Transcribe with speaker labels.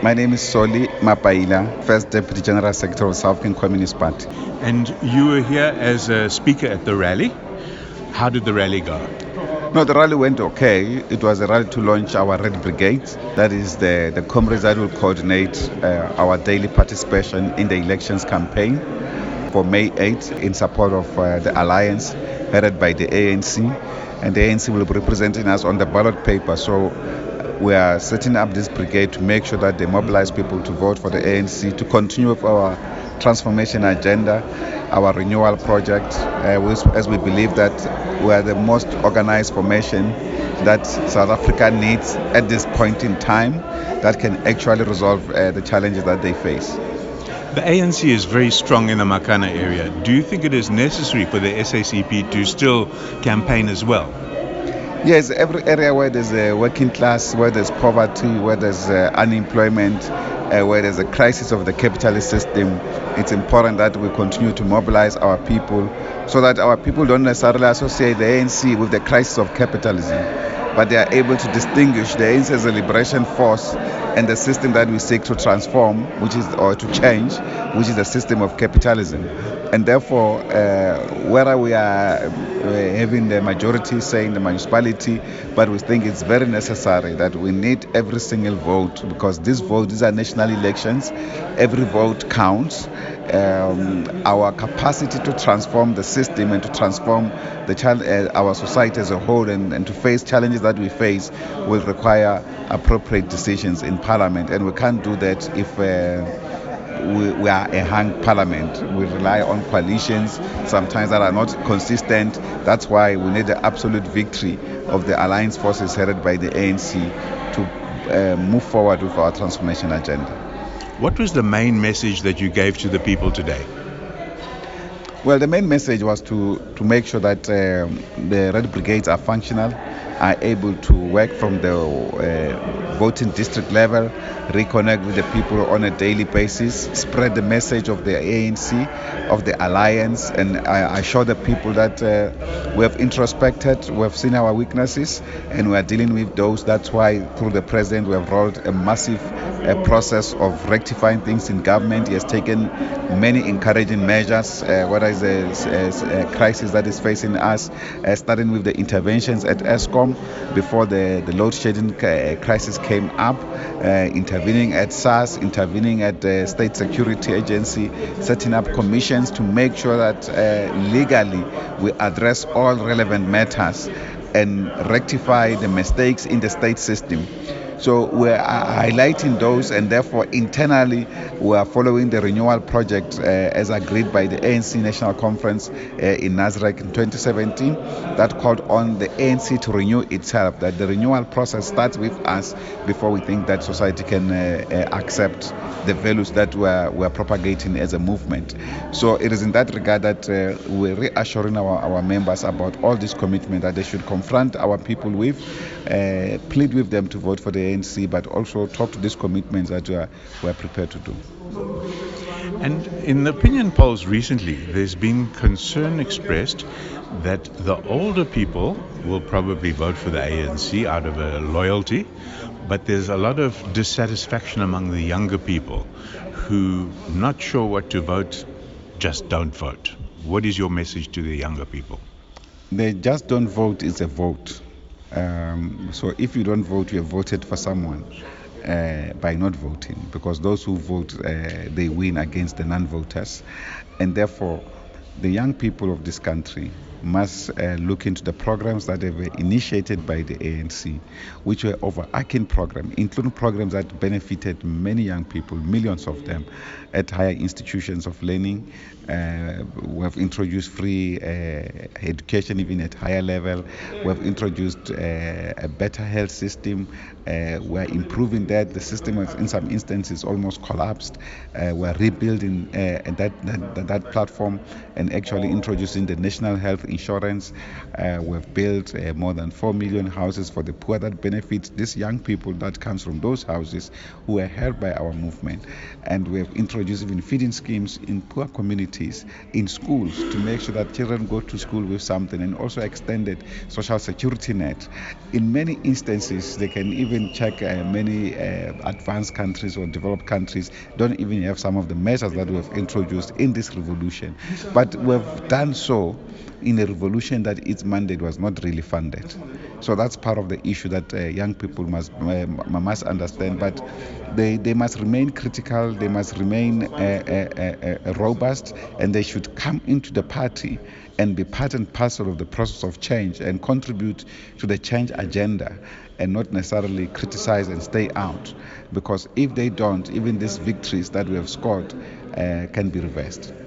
Speaker 1: My name is Soli Mapaila, First Deputy General Secretary of South African Communist Party.
Speaker 2: And you were here as a speaker at the rally. How did the rally go?
Speaker 1: No, the rally went okay. It was a rally to launch our Red Brigade. That is the comrades that will coordinate our daily participation in the elections campaign for May 8th in support of the alliance headed by the ANC. And the ANC will be representing us on the ballot paper. So we are setting up this brigade to make sure that they mobilize people to vote for the ANC, to continue with our transformation agenda, our renewal project, as we believe that we are the most organized formation that South Africa needs at this point in time that can actually resolve the challenges that they face.
Speaker 2: The ANC is very strong in the Makana area. Do you think it is necessary for the SACP to still campaign as well?
Speaker 1: Yes, every area where there's a working class, where there's poverty, where there's unemployment, where there's a crisis of the capitalist system, it's important that we continue to mobilize our people so that our people don't necessarily associate the ANC with the crisis of capitalism, but they are able to distinguish the ANC as a liberation force and the system that we seek to transform, or to change, which is the system of capitalism. And therefore, whether we are having the majority say in the municipality, but we think it's very necessary that we need every single vote, because these are national elections. Every vote counts. Our capacity to transform the system and to transform our society as a whole and to face challenges that we face will require appropriate decisions in Parliament, and we can't do that if we are a hung parliament. We rely on coalitions sometimes that are not consistent. That's why we need the absolute victory of the alliance forces headed by the ANC to move forward with our transformation agenda.
Speaker 2: What was the main message that you gave to the people today?
Speaker 1: Well, the main message was to make sure that the Red Brigades are functional, are able to work from the voting district level, reconnect with the people on a daily basis, spread the message of the ANC, of the alliance, and I assure the people that we have introspected, we have seen our weaknesses, and we are dealing with those. That's why through the president we have rolled a massive process of rectifying things in government. He has taken many encouraging measures, whether it's a crisis that is facing us, starting with the interventions at Eskom before the load shedding crisis came up, intervening at SARS, intervening at the State Security Agency, setting up commissions to make sure that legally we address all relevant matters and rectify the mistakes in the state system. So we're highlighting those, and therefore internally we are following the renewal project as agreed by the ANC National Conference in Nasrec in 2017 that called on the ANC to renew itself, that the renewal process starts with us before we think that society can accept the values that we're propagating as a movement. So it is in that regard that we're reassuring our members about all this commitment that they should confront our people with, plead with them to vote for the ANC, but also talk to these commitments that we're prepared to do.
Speaker 2: And in the opinion polls recently, there's been concern expressed that the older people will probably vote for the ANC out of a loyalty, but there's a lot of dissatisfaction among the younger people who not sure what to vote, just don't vote. What is your message to the younger people?
Speaker 1: The just don't vote is a vote. So if you don't vote, you have voted for someone by not voting, because those who vote, they win against the non-voters. And therefore, the young people of this country must look into the programs that were initiated by the ANC, which were overarching programs, including programs that benefited many young people, millions of them, at higher institutions of learning. We have introduced free education even at higher level. We have introduced a better health system. We're improving that. The system has, in some instances, almost collapsed. We're rebuilding that platform and actually introducing the National Health insurance. We've built more than 4 million houses for the poor that benefit these young people that comes from those houses who are helped by our movement. And we have introduced even feeding schemes in poor communities, in schools, to make sure that children go to school with something, and also extended social security net. In many instances, they can even check many advanced countries or developed countries don't even have some of the measures that we have introduced in this revolution. But we've done so in a revolution that its mandate was not really funded. So that's part of the issue that young people must understand. But they must remain critical, they must remain robust, and they should come into the party and be part and parcel of the process of change and contribute to the change agenda, and not necessarily criticize and stay out. Because if they don't, even these victories that we have scored can be reversed.